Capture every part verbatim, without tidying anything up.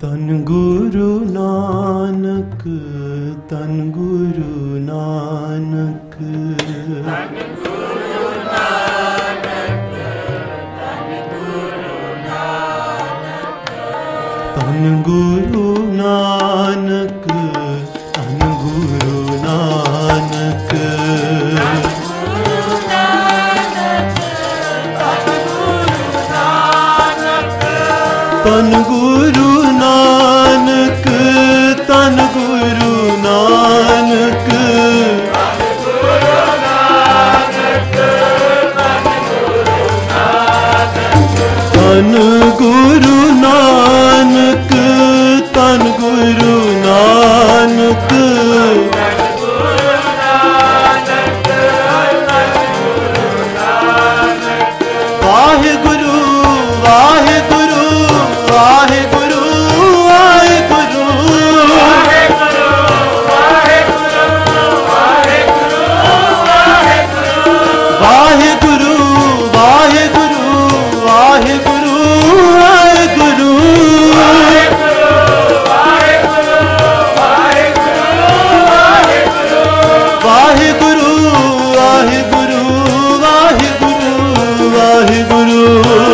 ਧੰਨ ਗੁਰੂ ਨਾਨਕ, ਧੰਨ ਗੁਰੂ ਨਾਨਕ, ਧੰਨ ਗੁਰੂ ਨਾਨਕ, ਧੰਨ ਗੁਰੂ ਨਾਨਕ, ਧੰਨ ਗੁਰੂ ਨਾਨਕ, ਧੰਨ ਗੁਰੂ ਨਾਨਕ, ਧੰਨ ਗੁਰੂ ਨਾਨਕ, ਧੰਨ ਗੁਰੂ ਨਾਨਕ, ਧੰਨ ਗੁਰੂ ਨਾਨਕ, ਧੰਨ ਗੁਰੂ ਨਾਨਕ, ਵਾਹਿਗੁਰੂ ਵਾਹਿਗੁਰੂ ਵਾਹਿਗੁਰੂ ਵਾਹਿਗੁਰੂ, ਵਾਹਿਗੁਰੂ ਵਾਹਿਗੁਰੂ ਵਾਹਿਗੁਰੂ ਵਾਹਿਗੁਰੂ, ਵਾਹਿਗੁਰੂ ਵਾਹਿਗੁਰੂ ਵਾਹਿਗੁਰੂ ਵਾਹਿਗੁਰੂ,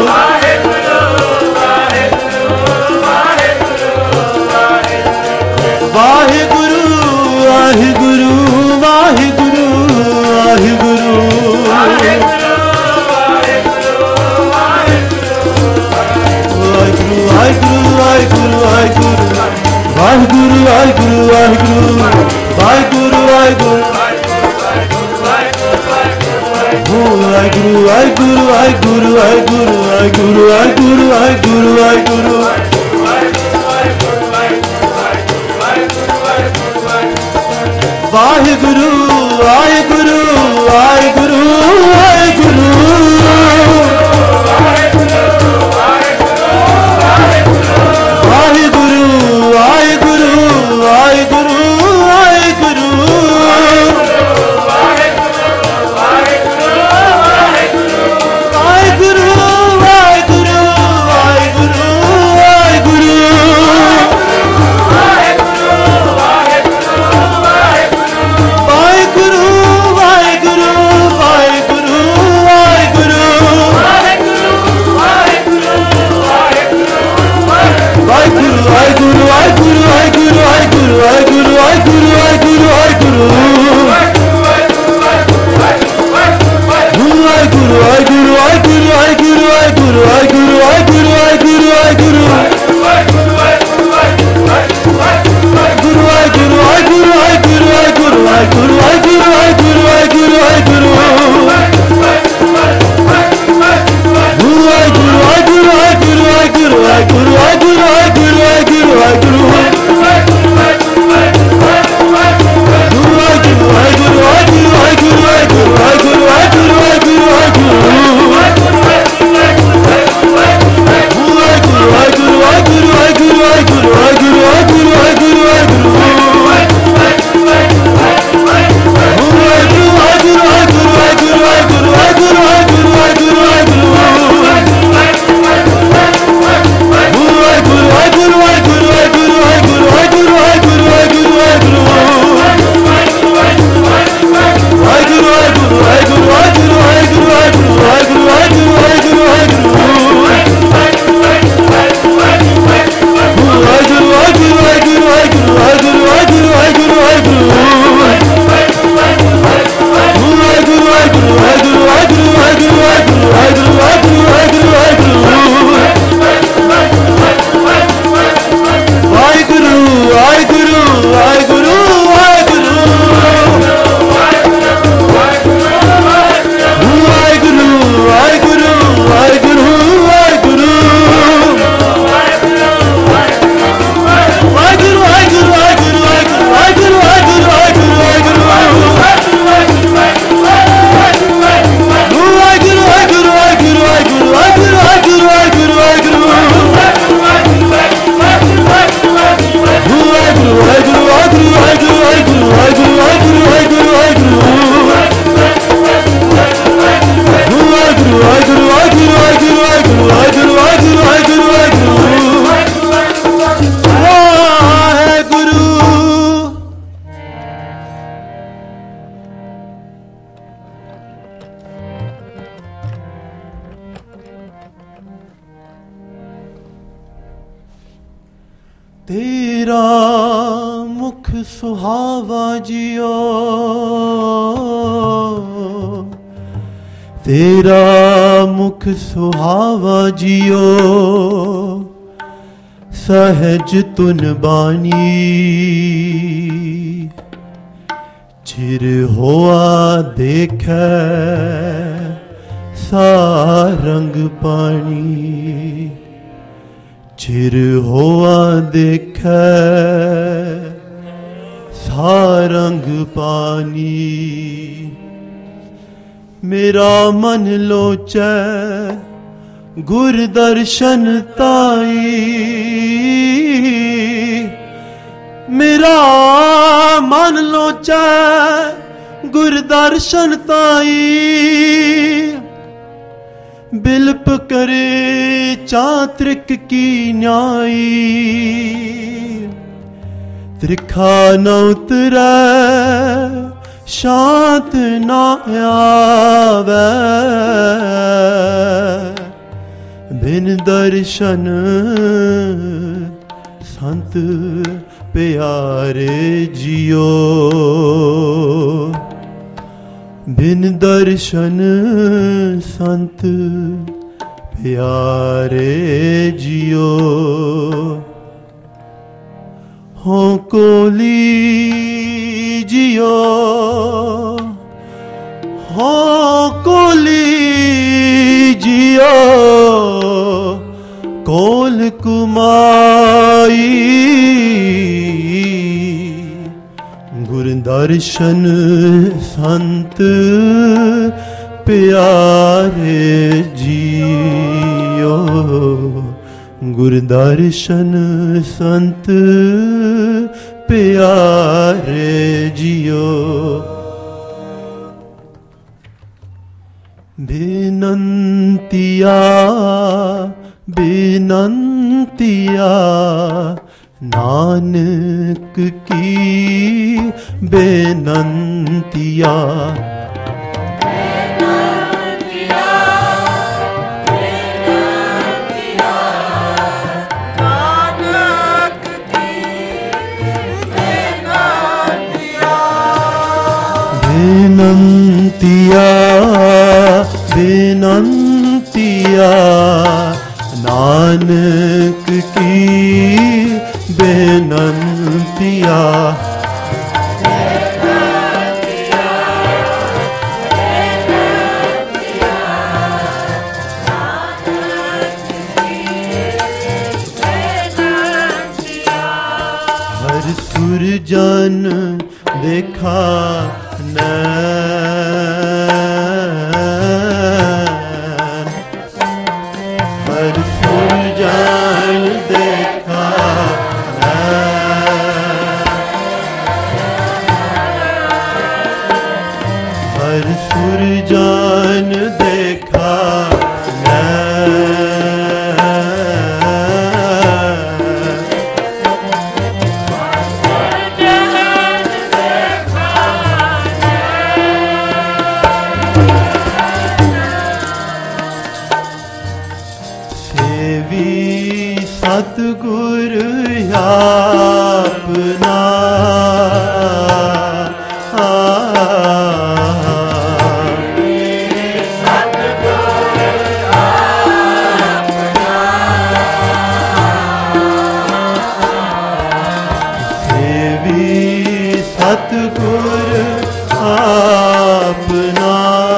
ਵਾਹਿਗੁਰੂ ਵਾਹਿਗੁਰੂ ਵਾਹਿਗੁਰੂ ਵਾਹਿਗੁਰੂ, ਵਾਹਿਗੁਰੂ ਵਾਹਿਗੁਰੂ ਵਾਹਿਗੁਰੂ ਵਾਹਿਗੁਰੂ ਵਾਹਿਗੁਰੂ ਵਾਹਿਗੁਰੂ ਵਾਹਿਗੁਰੂ ਵਾਹਿਗੁਰੂ ਵਾਹਿਗੁਰੂ ਵਾਹਿਗੁਰੂ ਵਾਹਿਗੁਰੂ ਵਾਹਿਗੁਰੂ ਵਾਹਿਗੁਰੂ ਵਾਹਿਗੁਰੂ ਵਾਹਿਗੁਰੂ ਵਾਹਿਗੁਰੂ, ਵਾਹਿਗੁਰੂ ਵਾਹਿਗੁਰੂ ਵਾਹਿਗੁਰੂ ਵਾਹਿਗੁਰੂ, ਵਾਹਿਗੁਰੂ ਵਾਹਿਗੁਰੂ ਵਾਹਿਗੁਰੂ ਵਾਹਿਗੁਰੂ, ਵਾਹਿਗੁਰੂ ਵਾਹਿਗੁਰੂ ਵਾਹਿਗੁਰੂ ਵਾਹਿਗੁਰੂ, ਵਾਹਿਗੁਰੂ ਵਾਹਿਗੁਰੂ ਵਾਹਿਗੁਰੂ तेरा मुख सुहावा जियो, तेरा मुख सुहावा जियो, सहज तुन बानी, चिर होआ देखे सारंग पानी, चिर होआ देखे सारंग पानी। मेरा मन लोचे गुर दर्शन ताई, मेरा मन लोचे गुर दर्शन ताई, बिलप करे चात्रिक की न्यायी, त्रिखा न उतरे शांत न आवे, बिन दर्शन संत प्यारे जियो, बिन दर्शन संत प्यारे जियो। हो कोली जियो, हो कोली जियो, कोल कुमाई, गुर दर्शन संत प्यारे जियो, गुर दर्शन संत प्यारे जियो। बेनंतिया बेनंतिया नानक की बेनंतिया, बेनंतिया बेनंतिया नानक की बेनंतिया, बेनंतिया बेनंतिया नानक की बेनंतिया, हर सुरजन देखा नैन, हर सुरजन देखा नैन, हर सुरजन देखा नैन, सतगुर आपना, सेवी सतगुर आपना,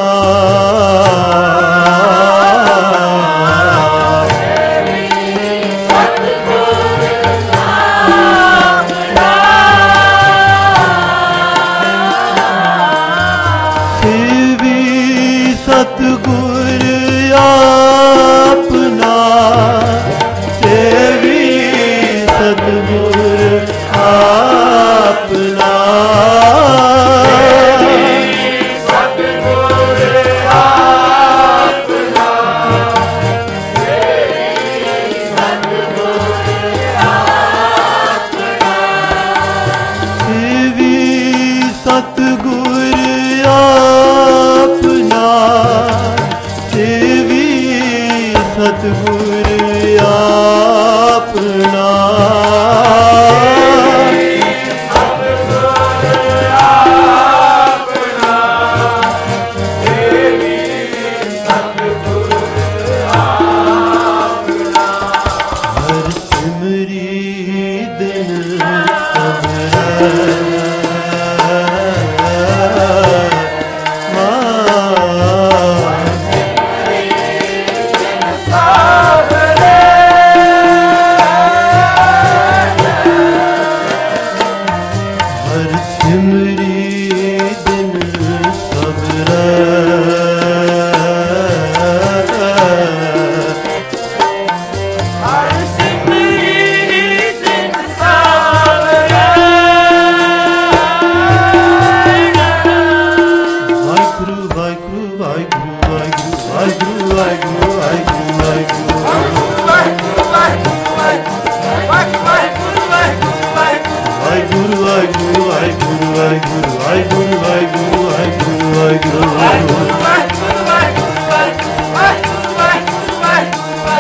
सतगुर आपना, सेवी सतगुर आपना, सतगुर आपना, सेवी सतगुर आपना, सेवी सतगुर आपना, सेवी सतगुर आपना।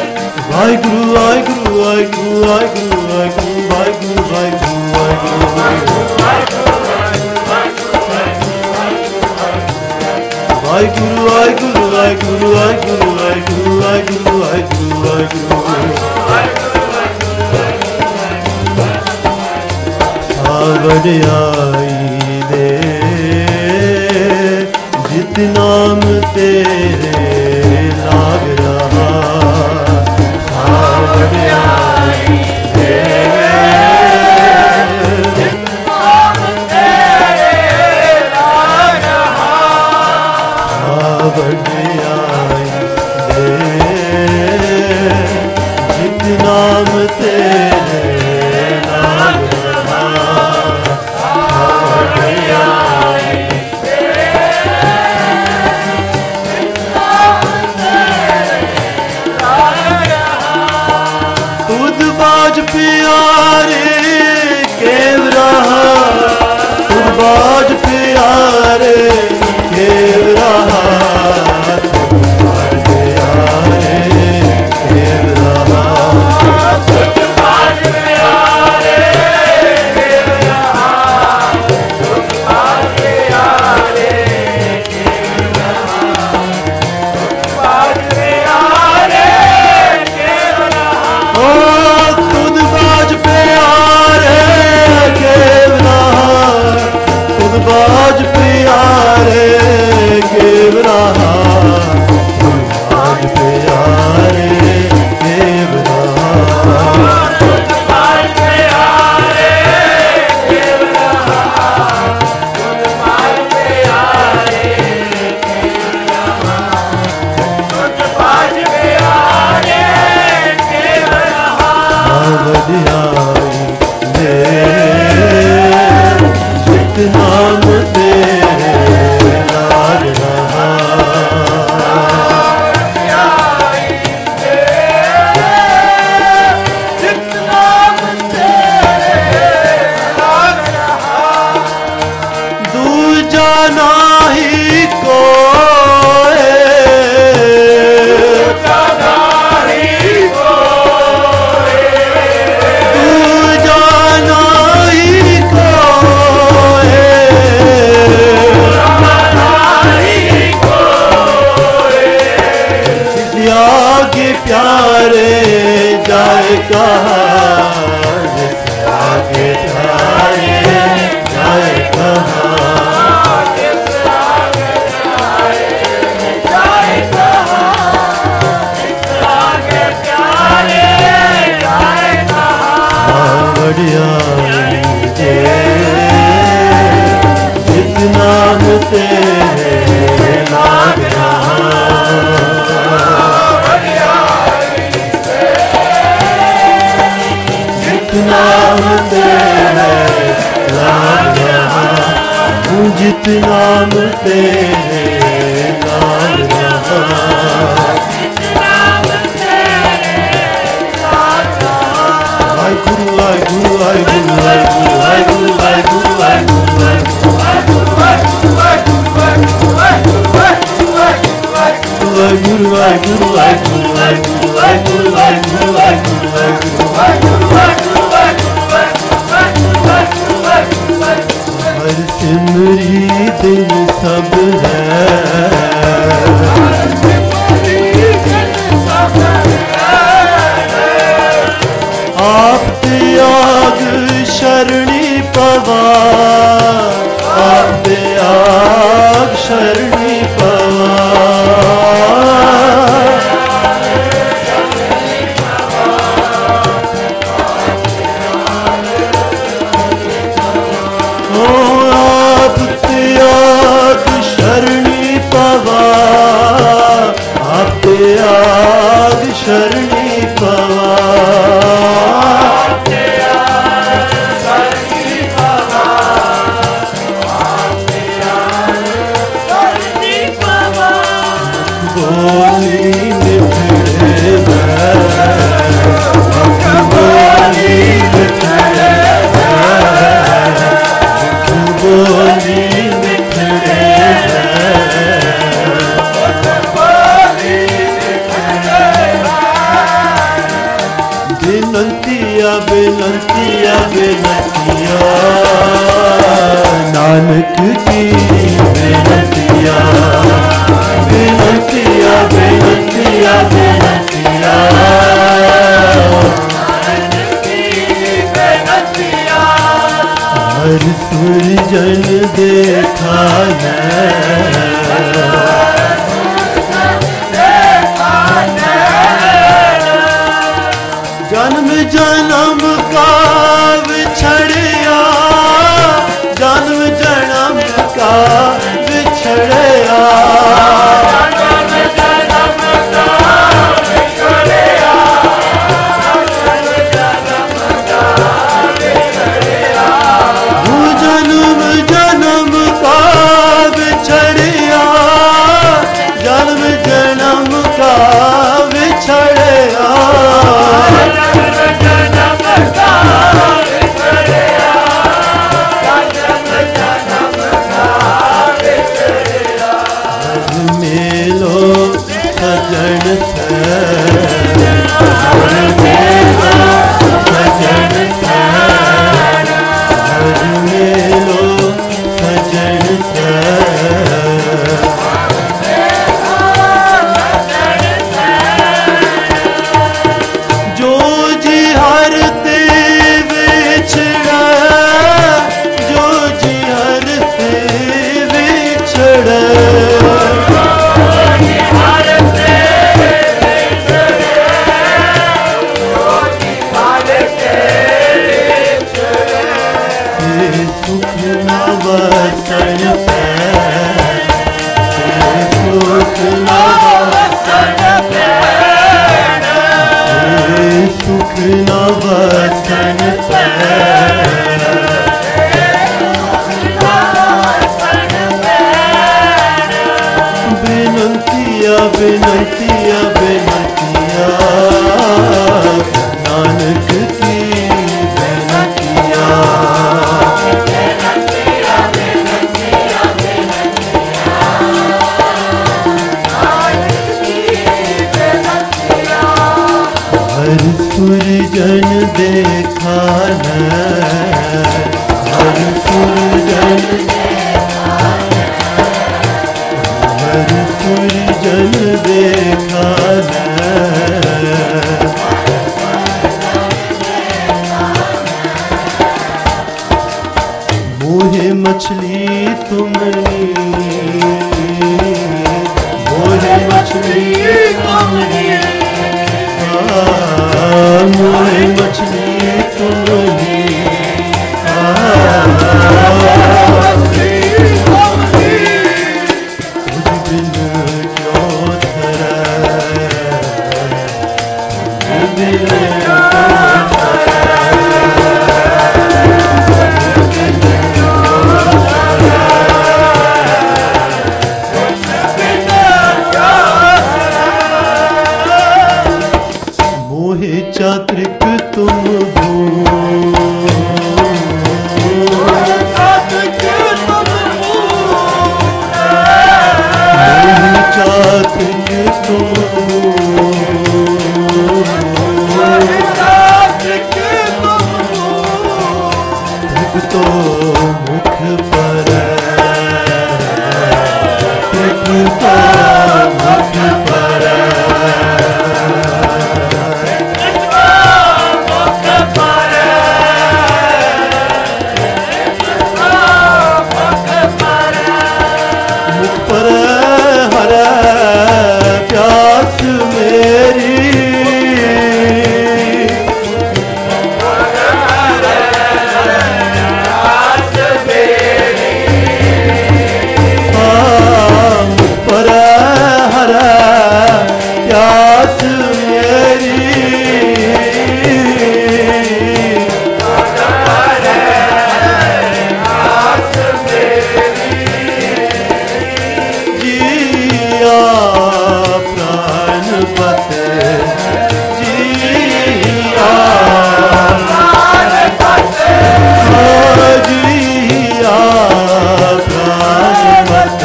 वाहिगुरु वाहिगुरु वाहिगुरु वाहिगुरु वाहिगुरु वाहिगुरु वाहिगुरु वाहिगुरु वाहिगुरु वाहिगुरु वाहिगुरु वाहिगुरु वाहिगुरु वाहिगुरु वाहिगुरु वडियाई दे जित नाम तेरे लाग रहा वडियाई दे जित नाम तेरे लाग रहा वडियाई दे जित नाम तेरे लाग बाज प्यारे केव रहा तुम बाज प्यारे केव रहा तुम बाज प्यारे केव रहा तुम बाज प्यारे केव रहा तुम बाज प्यारे केव रहा तुम बाज प्यारे केव रहा ओ खुद बाज प्यारे केव रहा खुद बाज प्यारे केव रहा खुद बाज प्यारे केव रहा खुद बाज प्यारे केव रहा खुद बाज प्यारे केव रहा खुद बाज प्यारे केव रहा वडियाई दे जित नाम तेरे लाग रहा वडियाई दे जित नाम तेरे लाग रहा दूजा नाही कोई दूजा नाही कोई दूजा नाही कोई नाही कोई जिससे आगे प्यारे जाए कहा जिससे आगे प्यारे जाए कहा जिससे आगे प्यारे जाए कहा जिससे आगे प्यारे जाए कहा वडियाई दे जित नाम तेरे लाग रहा जित नाम तेरे लाग रहा जित नाम तेरे लाग रहा वाहिगुरु वाहिगुरु वाहिगुरु वाहिगुरु वाहिगुरु वाहिगुरु वाहिगुरु वाहिगुरु वाहिगुरु वाहिगुरु वाहिगुरु वाहिगुरु वाहिगुरु वाहिगुरु हर सिमरी दिल सब है आप त्याग शरणी पवा आप त्याग शरणी पवा ओ आप त्याग शरणी पवा आप त्याग शरणी पवा बोली निखरे बोली निखरे बोली निखरे बोली निखरे बेनंतिया बेनंतिया बेनंतिया नानक की बेनंतिया बेनंतिया बेनंतिया बेनंतिया हर सुरजन देखा जन्म जन्म का बिछड़िया जन्म जन्म का बिछड़िया जन्म जन्म का बिछड़िया जन्म जन्म का बिछड़िया मेलो सजन सजन मेलो सजन जो जी हर ते बिछड़ा जो जी हर ते बिछड़ा सुख नवसन सुख नवसन सुख नवसन बेनंतिया बेनंतिया बेनंतिया नानक की बेनंतिया हर सुरजन देखा न हर सुरजन हर सुरजन देखा न मोहे मछली तुमनी मोहे मछली तुमनी मोहे मछली तुमनी तुझ बिन क्यों धरा तुझ बिन मोहे चात्रिक तुम हो मोहे चात्रिक तुम हो मोहे चात्रिक तुम हो मोहे चात्रिक तुम हो तो मुख पर तो मुख पर प्यास मेरी पर हर प्यास मेरी जिया प्राणपत जिया प्राणपत जिया प्राणपत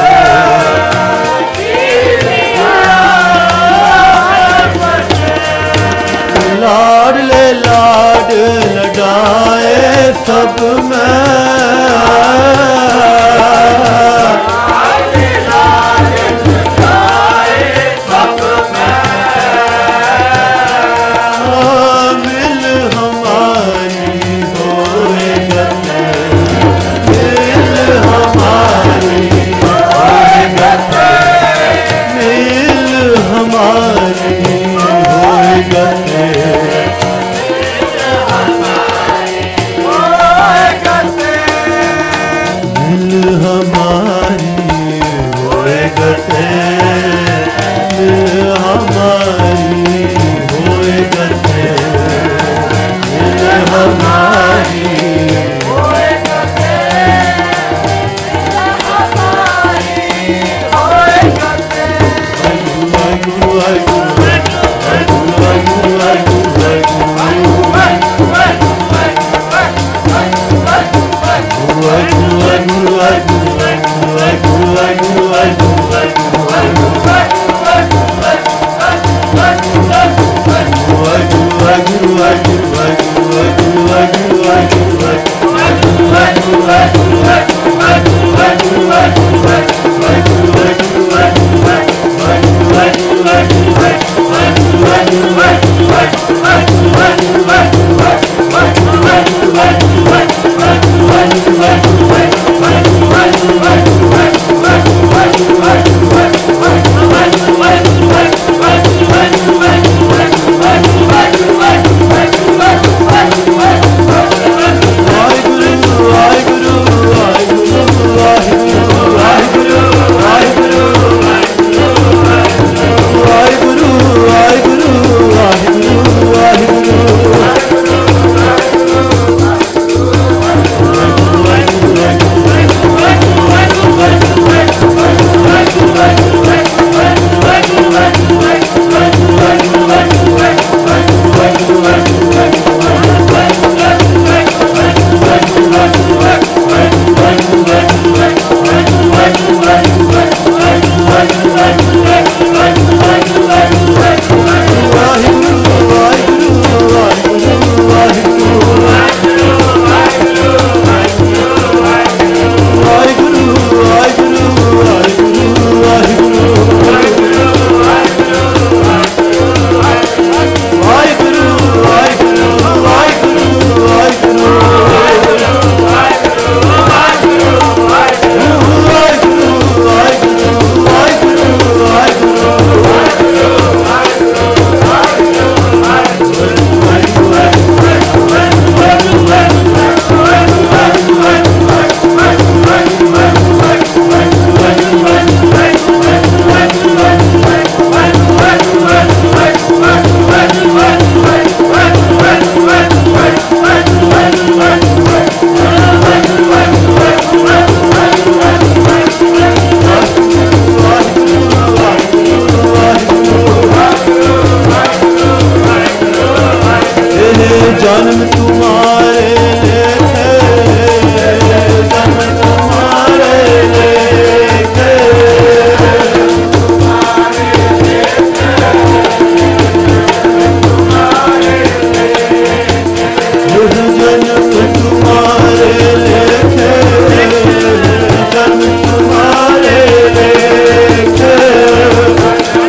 लाड ले ला सब में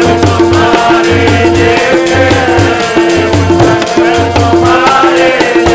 तुम्हारे